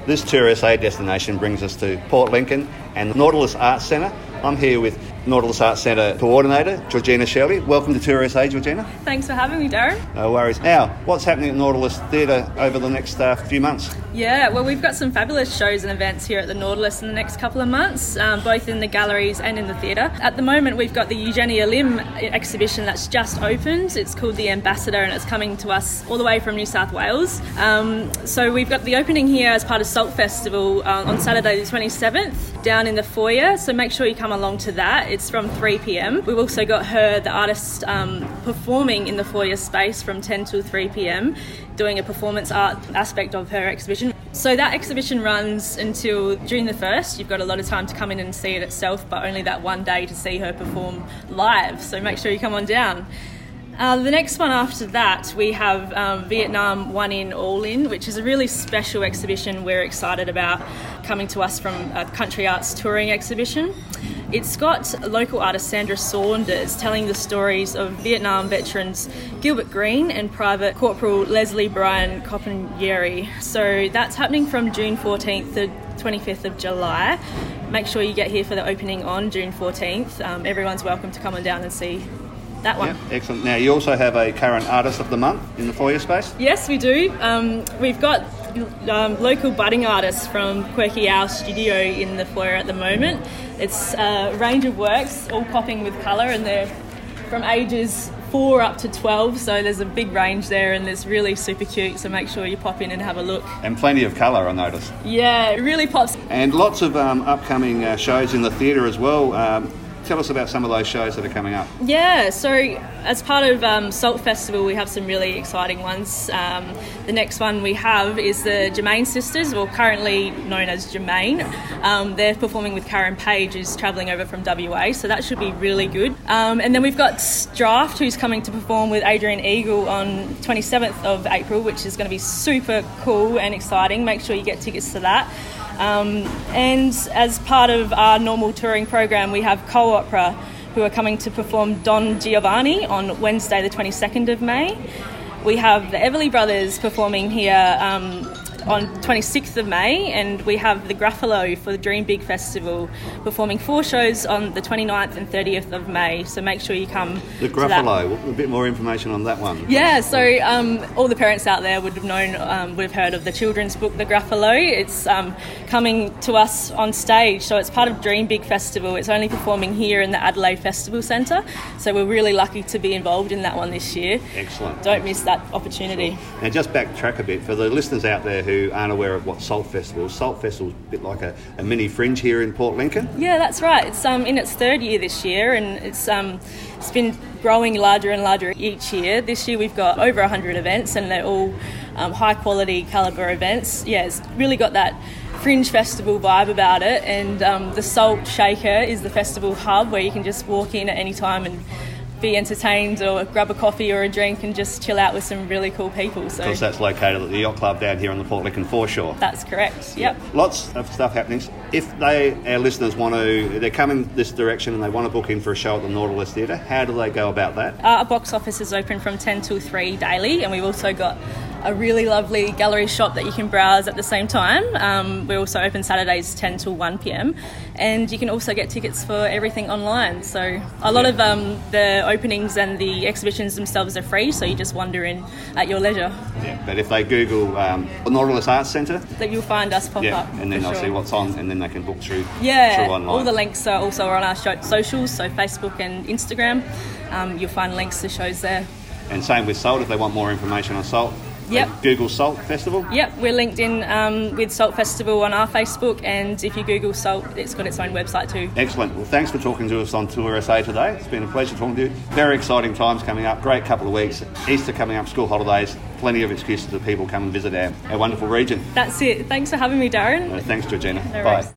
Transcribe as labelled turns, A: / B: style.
A: This Tour SA destination brings us to Port Lincoln and the Nautilus Arts Centre. I'm here with Nautilus Arts Centre Coordinator, Georgina Shirley. Welcome to Tour SA, Georgina.
B: Thanks for having me, Darren.
A: No worries. Now, what's happening at Nautilus Theatre over the next few months?
B: Yeah, well, we've got some fabulous shows and events here at the Nautilus in the next couple of months, both in the galleries and in the theatre. At the moment, we've got the Eugenia Lim exhibition that's just opened. It's called The Ambassador, and it's coming to us all the way from New South Wales. So we've got the opening here as part of Salt Festival on Saturday the 27th down in the foyer, so make sure you come along to that. It's from 3 p.m. We've also got her, the artist, performing in the foyer space from 10 till 3 p.m, doing a performance art aspect of her exhibition. So that exhibition runs until June the 1st. You've got a lot of time to come in and see it itself, but only that one day to see her perform live, so make sure you come on down. The next one after that, we have Vietnam One In, All In, which is a really special exhibition we're excited about, coming to us from a country arts touring exhibition. It's got local artist Sandra Saunders telling the stories of Vietnam veterans Gilbert Green and Private Corporal Leslie Brian Coppanieri. So that's happening from June 14th to 25th of July. Make sure you get here for the opening on June 14th. Everyone's welcome to come on down and see that one.
A: Yeah, excellent. Now, you also have a current artist of the month in the foyer space?
B: Yes, we do. We've got local budding artists from Quirky Owl Studio in the foyer at the moment. It's a range of works, all popping with colour, and they're from ages 4 up to 12, so there's a big range there, and it's really super cute, so make sure you pop in and have a look.
A: And plenty of colour, I noticed.
B: Yeah, it really pops.
A: And lots of upcoming shows in the theatre as well. Tell us about some of those shows that are coming up.
B: Yeah, so as part of Salt Festival, we have some really exciting ones. The next one we have is the Germain Sisters, or currently known as Germain. They're performing with Karen Page, who's travelling over from WA, so that should be really good. And then we've got Draft, who's coming to perform with Adrian Eagle on 27th of April, which is going to be super cool and exciting. Make sure you get tickets to that. And as part of our normal touring program, we have Co-Opera, who are coming to perform Don Giovanni on Wednesday the 22nd of May. We have the Everly Brothers performing here on 26th of May, and we have the Gruffalo for the Dream Big Festival performing 4 shows on the 29th and 30th of May, so make sure you come
A: the Gruffalo, a bit more information on that one.
B: Yeah, so all the parents out there would have known, would have heard of the children's book The Gruffalo. It's coming to us on stage, so it's part of Dream Big Festival. It's only performing here in the Adelaide Festival Centre, so we're really lucky to be involved in that one this year.
A: Excellent.
B: Don't miss that opportunity.
A: Now, just backtrack a bit for the listeners out there who aren't aware of what Salt Festival is. Salt Festival is a bit like a mini Fringe here in Port Lincoln.
B: Yeah, that's right. It's in its 3rd year this year, and it's been growing larger and larger each year. This year we've got over 100 events, and they're all high quality calibre events. Yeah, it's really got that Fringe Festival vibe about it, and the Salt Shaker is the festival hub where you can just walk in at any time and be entertained or grab a coffee or a drink and just chill out with some really cool people. So,
A: because that's located at the Yacht Club down here on the Port Lincoln foreshore.
B: That's correct, yep.
A: Lots of stuff happening. If our listeners they're coming this direction and they want to book in for a show at the Nautilus Theatre, how do they go about that?
B: Our box office is open from 10 till 3 daily, and we've also got a really lovely gallery shop that you can browse at the same time. We're also open Saturdays 10 till 1 p.m, and you can also get tickets for everything online. So a lot of the openings and the exhibitions themselves are free, so you just wander in at your leisure.
A: Yeah, but if they Google Nautilus Arts Centre,
B: that you'll find us pop up.
A: And then they'll see what's on, and then they can book through online.
B: All the links are also on our socials, so Facebook and Instagram. You'll find links to shows there.
A: And same with Salt, if they want more information on Salt.
B: Yep.
A: Google Salt Festival?
B: Yep, we're linked in with Salt Festival on our Facebook, and if you Google Salt, it's got its own website too.
A: Excellent. Well, thanks for talking to us on Tour SA today. It's been a pleasure talking to you. Very exciting times coming up. Great couple of weeks. Easter coming up, school holidays. Plenty of excuses for people come and visit our wonderful region.
B: That's it. Thanks for having me, Darren.
A: Thanks, Georgina.
B: No
A: Bye.
B: worries.